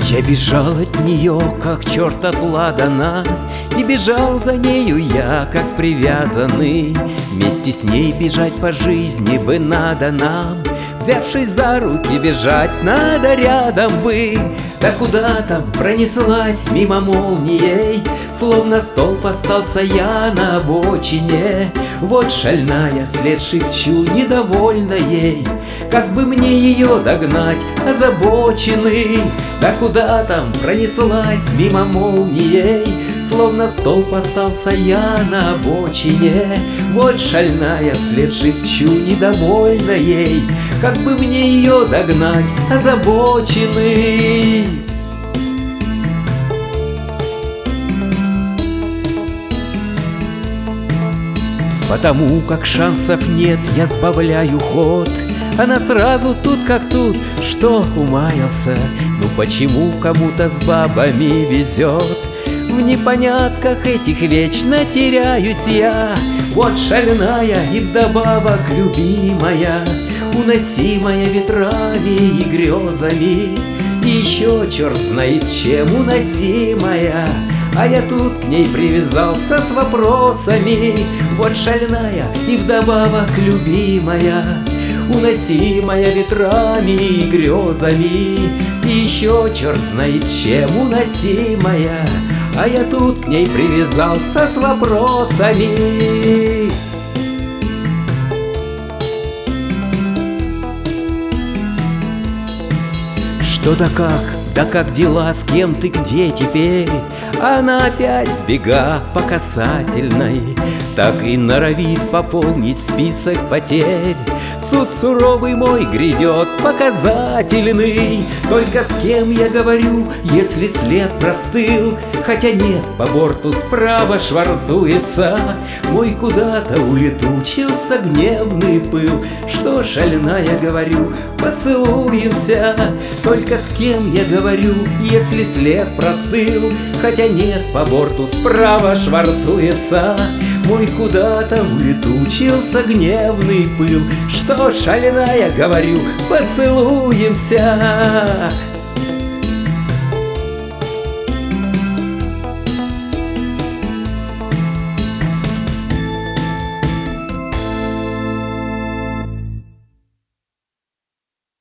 Я бежал от нее, как черт от ладана, и бежал за нею я, как привязанный. Вместе с ней бежать по жизни бы надо нам, взявшись за руки, бежать надо рядом бы. Да куда там пронеслась мимо молнией, словно столб остался я на обочине. Вот шальная, след шепчу, недовольна ей, как бы мне ее догнать, озабоченный. Да куда там пронеслась мимо молнией, словно столб остался я на обочине. Вот шальная, след шепчу, недовольна ей, как бы мне ее догнать, озабоченный. Потому как шансов нет, я сбавляю ход. Она сразу тут как тут, что умаялся? Ну почему кому-то с бабами везет? В непонятках этих вечно теряюсь я. Вот шальная и вдобавок любимая, уносимая ветрами и грезами, и еще черт знает чем уносимая. А я тут к ней привязался с вопросами. Вот шальная и вдобавок любимая, уносимая ветрами и грезами, и еще черт знает чем уносимая. А я тут к ней привязался с вопросами. Что да как дела, с кем ты, где теперь? Она опять бега по касательной, так и норовит пополнить список потерь. Суд суровый мой грядет, показательный. Только с кем я говорю, если след простыл? Хотя нет, по борту справа швартуется мой куда-то улетучился гневный пыл. Что шальная, говорю, поцелуемся. Только с кем я говорю, если след простыл? Хотя нет, по борту справа швартуется мой куда-то улетучился гневный пыл. Что шальная, говорю, поцелуемся.